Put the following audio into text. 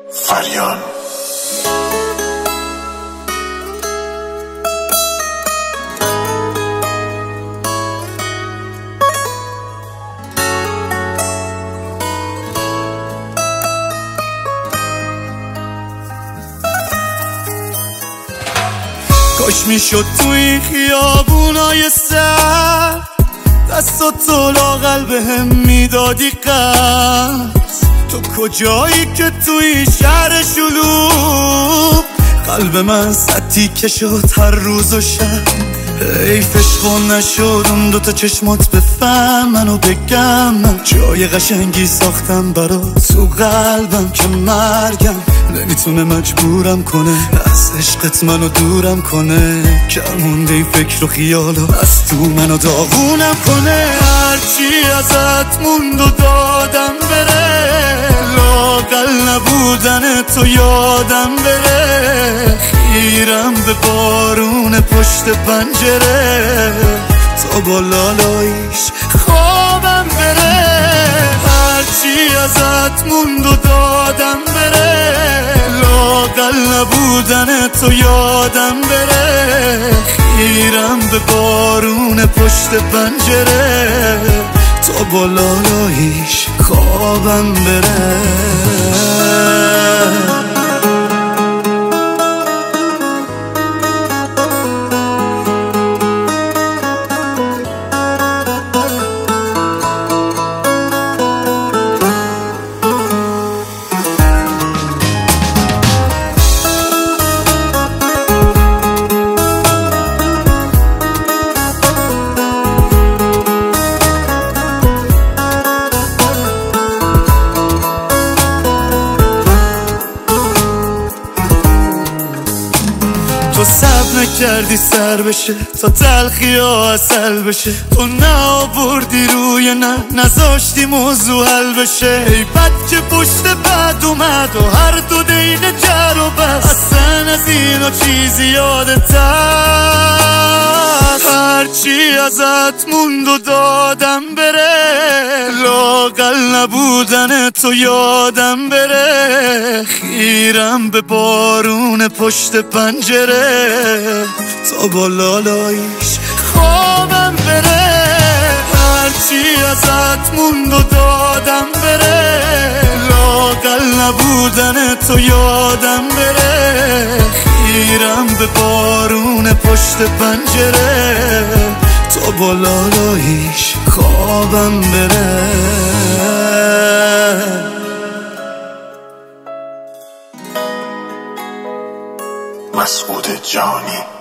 فریان. کاش میشد تو این خیابونای سر دستاتو لاغل بهم میدادی قرض. تو کجایی که تو این شهر شلوغ قلب من سطی که شد هر روز و شب. حیفش خون نشد اون دوتا چشمات بفهمن و بگم من جای قشنگی ساختم برات تو قلبم که مرگم نمیتونه مجبورم کنه از عشقت منو دورم کنه. کمونده این فکر و خیالا از تو منو داغونم کنه. هرچی ازت موند و دادم بره لااقل نبودن تو یادم بره. خیرم به بارون پشت پنجره تا با لالاییش خوابم بره. هرچی ازت موند و دادم بره لااقل نبودن تو یادم بره. خیرم به بارون پشت پنجره تا با لالاییش خوابم بره. تو صبر نکردی سر بشه تا تلخی ها اصل بشه. تو نآوردی روی نذاشتی موضوع حل بشه. ای بد که پشت بد اومد و هر دو دقیقه جر و بس اصلا از اینا چیزی یادت هست. هرچی ازت موند و دادم بره لااقل نبودن تو یادم بره. خیرم به بارون پشت پنجره تا با لالاییش خوابم بره. هرچی ازت موند و دادم بره لااقل نبودن تو یادم بره. خیرم به بارون پشت پنجره تا با لالاییش خوابم بره. مسعود جانی.